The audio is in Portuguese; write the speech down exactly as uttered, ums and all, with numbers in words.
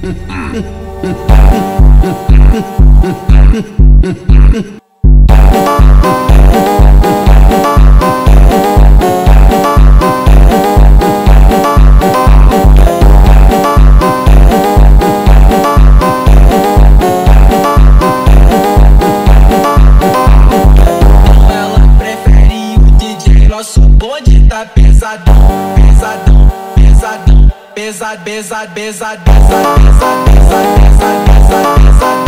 Nosso bonde tá pesadão, pesadão, pesadão, pesado, pesado, pesado, pesado, pesado, pesado, pesado, pesado, pesado.